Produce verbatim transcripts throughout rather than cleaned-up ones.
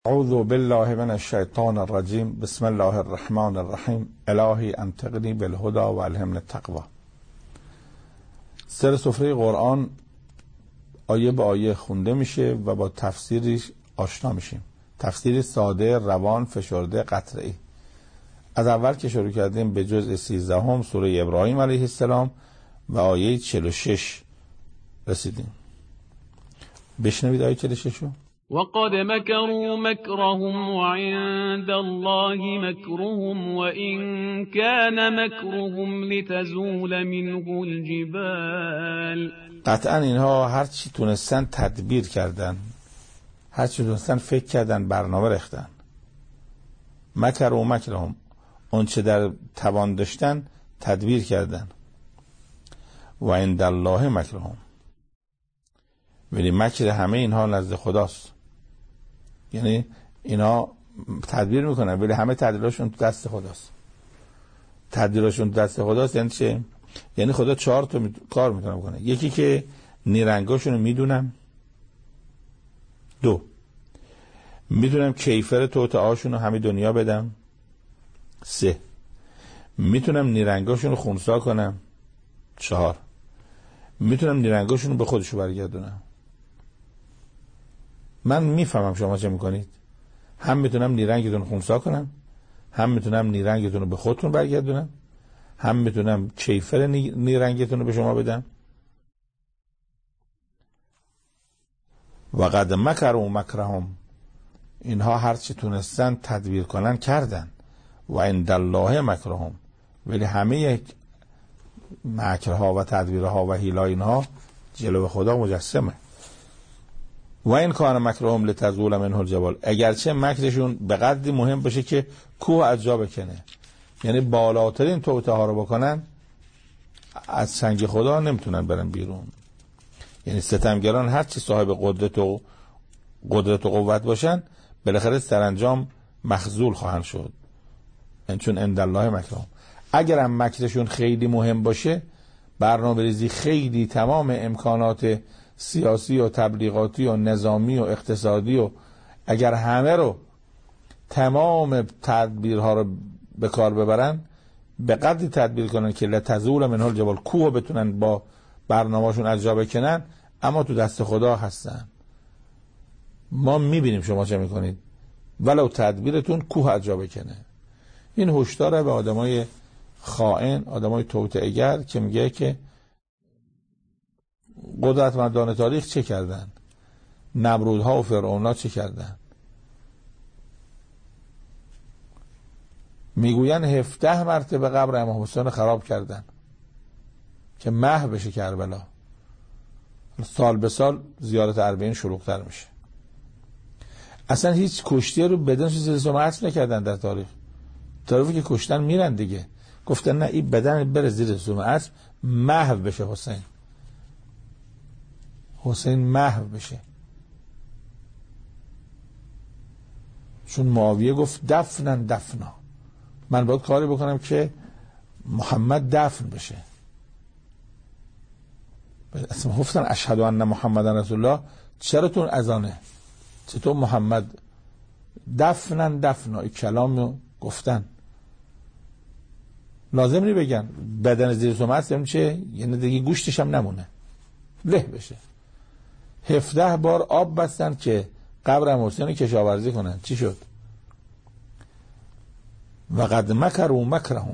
اعوذ بالله من الشیطان الرجیم. بسم الله الرحمن الرحیم. الهی انطقنی بالهدی و الهمنی التقوی. سر سفره قرآن آیه به آیه خونده میشه و با تفسیرش آشنا میشیم. تفسیر ساده، روان، فشرده، قطعی. از اول که شروع کردیم به جزء سیزدهم سوره ابراهیم علیه السلام و آیه چهل و شش رسیدیم. بشنوید آیه چهل و شش رو. وقد مكروا مكرهم وعند الله مكرهم وإن كان مكرهم لتزول منه الجبال. قطعا اینها هر چی تونستن تدبیر کردن، هر چی تونستن فکر کردن، برنامه ریختن. مکر و مکرهم، اون چه در توان داشتن تدبیر کردن. و عند الله مکرهم، ولی مکر همه اینها نزد خداست. یعنی اینا تدبیر میکنن ولی همه تدبیرشون تو دست خداست. تدبیرشون تو دست خداست یعنی چه؟ یعنی خدا چهار تا می... کار میتونه بکنه. یکی که نیرنگاشون رو میدونم. دو، میتونم کیفر توطئه‌هاشون رو همه دنیا بدم. سه، میتونم نیرنگاشون رو خونسا کنم. چهار، میتونم نیرنگاشون رو به خودشو برگردونم. من میفهمم شما چه میکنید. هم میتونم نیرنگتون رو خونسا کنم، هم میتونم نیرنگتون رو به خودتون برگردونم، هم میتونم کیفر نیرنگتون رو به شما بدم. و قد مکروا مکرهم، اینها هر چی تونستن تدبیر کنن کردن. و عند الله مکرهم، ولی همه مکرها و تدبیرها و حیلای اینها جلو خدا مجسمه. و این کان مکرهم لتزول منه الجبال، اگرچه مکرشون به قدری مهم باشه که کوه از جا بکنه، یعنی بالاترین توطئه ها رو بکنن، از سنگ خدا نمیتونن برن بیرون. یعنی ستمگران هر چی صاحب قدرت و قدرت و قوت باشن بالاخره سرانجام مخذول خواهند شد. یعنی چون عند الله مکرهم، اگر هم مکرشون خیلی مهم باشه، برنامه‌ریزی خیلی تمام امکانات سیاسی و تبلیغاتی و نظامی و اقتصادی و اگر همه رو تمام تدبیرها رو به کار ببرن، به قدری تدبیر کنن که لتزول منه الجبال، کوه بتونن با برنامه‌شون از جا بکنن، اما تو دست خدا هستن. ما میبینیم شما چه میکنید. ولو تدبیرتون کوه از جا بکنه. این هشدار به آدمای خائن، آدمای توطئه‌گر که میگه که قدرتمندان تاریخ چه کردن، نمرودها و فرعونها چه کردن. میگوین هفده مرتبه قبر امام حسین خراب کردن که محو بشه کربلا. سال به سال زیارت اربعین شلوغ‌تر میشه. اصلا هیچ کشتی رو بدن سلسله عصر نکردن در تاریخ. طرفی که کشتن میرن دیگه، گفتن نه این بدن بره زیر سوم عصر محو بشه، حسین حسین محو بشه. چون معاویه گفت دفنن دفنا، من باید کاری بکنم که محمد دفن بشه. اصلا گفتن اشهد ان محمد رسول الله، چرا تون اذانه، چطور محمد دفنن دفنا، این کلامو گفتن. لازم نی بگن بدن زیر سوم عصر یعنی چه؟ یعنی دیگه گوشتش هم نمونه، له بشه. هفده بار آب بستن که قبر حسین کشاورزی کنن. چی شد؟ و قد مکروا مکرهم،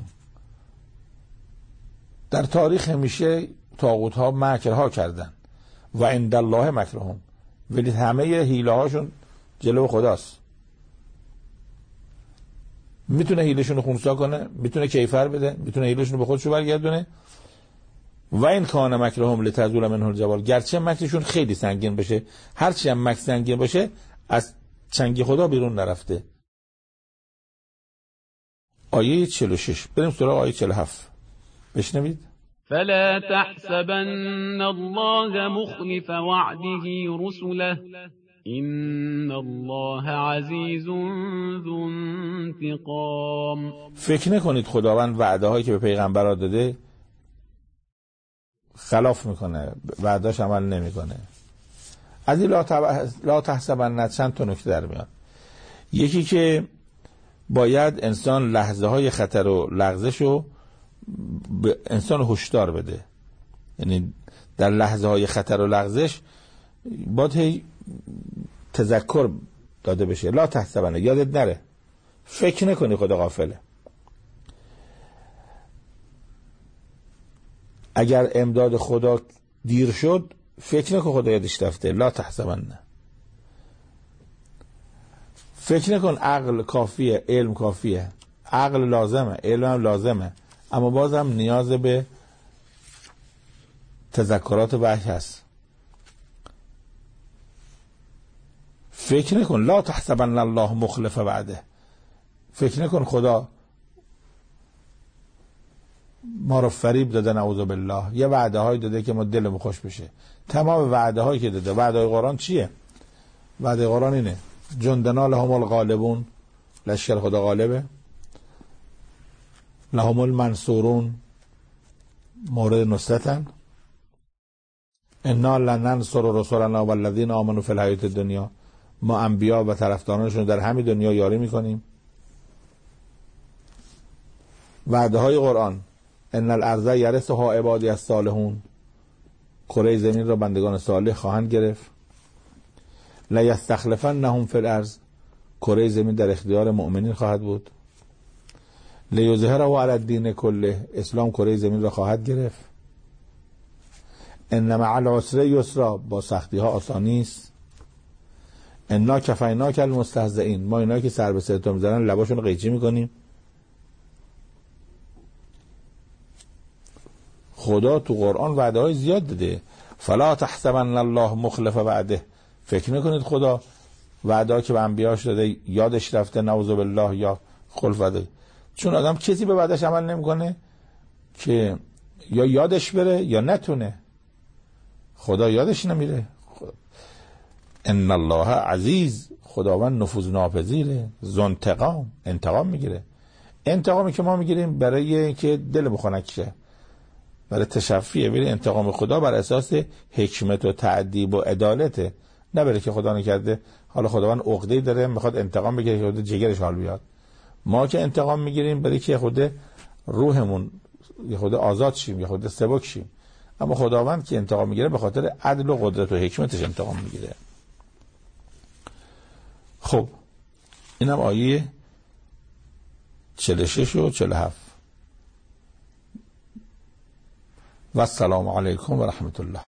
در تاریخ همیشه طاغوت ها مکرها کردن. و عند الله مکرهم، ولی همه حیله هاشون جلو خداست. میتونه حیلشون رو خونسا کنه، میتونه کیفر بده، میتونه حیلشون رو به خودشو برگردونه. و این کان مکرهم لتزول منه الجبال، گرچه مکرشون خیلی سنگین بشه، هرچی هم مکر سنگین باشه از چنگ خدا بیرون نرفته. آیه چهل و شش. بریم سراغ آیه چهل و هفت. بشنوید. فلا تحسبن الله مخلف وعده رسله این الله عزیز ذو انتقام. فکر نکنید خداوند وعده هایی که به پیغمبرها داده خلاف میکنه، وعداش عمل نمیکنه. از این لا تحسبن چند تا نکته در میاد. یکی که باید انسان لحظه های خطر و لغزش رو به انسان هشدار بده، یعنی در لحظه های خطر و لغزش باید تذکر داده بشه. لا تحسبن، یادت نره، فکر نکنی خدا غافله. اگر امداد خدا دیر شد فکر نکن خدا یادش رفته. لا تحسبن، فکر نکن عقل کافیه، علم کافیه. عقل لازمه، علم هم لازمه، اما بازم نیاز به تذکرات وحی هست. فکر نکن لا تحسبن الله مخلف وعده، فکر نکن خدا ما رو فریب داده، نعوذ بالله، یه وعده های داده که ما دلمون خوش بشه. تمام وعده هایی که داده، وعده های قرآن چیه؟ وعده قرآن اینه جندنا لهم الغالبون، لشکر خدا غالبه، لهم المنصورون، مورد نصرتن، انا لننصر رسولنا والذین آمنوا فی الحیاة الدنیا، ما انبیا و طرفدارانشون در همین دنیا یاری میکنیم. وعده های قرآن ان الارض یرثها عبادی الصالحون، کره زمین را بندگان صالح خواهند گرفت. لیستخلفنهم فی الارض، کره زمین در اختیار مؤمنین خواهد بود. لیظهره علی الدین کله، اسلام کره زمین را خواهد گرفت. ان مع العسر یسرا، با سختی ها آسانی است. انا کفیناک المستهزئین، ما اینا که سر به سرتون میزنن لباشون قیچی میکنیم. خدا تو قرآن وعده های زیاد داده. فلا تحسبن الله مخلف وعده، فکر نکنید خدا وعده که به انبیاش داده یادش رفته، نعوذ بالله، یا خلف وعده. چون آدم کسی به وعدش عمل نمیکنه که یا یادش بره یا نتونه. خدا یادش نمیره. ان الله عزیز، خداوند نفوذ ناپذیره، ذو انتقام، انتقام میگیره. انتقامی که ما میگیریم برای که دل بخنک شه، برای تشفیه، ولی انتقام خدا بر اساس حکمت و تعدیب و عدالته، نه برای که خدا نکرده حالا خداوند عقده‌ای داره میخواد انتقام بگیره که خود جگرش حال بیاد. ما که انتقام میگیریم برای که خود روحمون یه خود آزاد شیم، یه خود سبک شیم. اما خداوند که انتقام میگیره به خاطر عدل و قدرت و حکمتش انتقام میگیره. خب اینم آیه چهل و شش و چهل و هفت. و السلام علیکم و رحمت الله.